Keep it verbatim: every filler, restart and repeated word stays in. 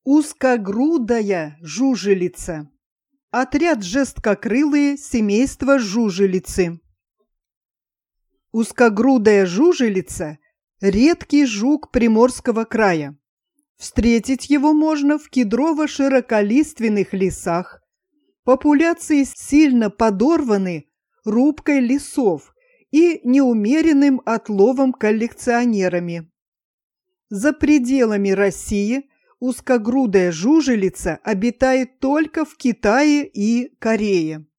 Узкогрудая жужелица. Отряд жесткокрылые, семейство жужелицы. Узкогрудая жужелица – редкий жук Приморского края. Встретить его можно в кедрово-широколиственных лесах. Популяции сильно подорваны рубкой лесов и неумеренным отловом коллекционерами. За пределами России узкогрудая жужелица обитает только в Китае и Корее.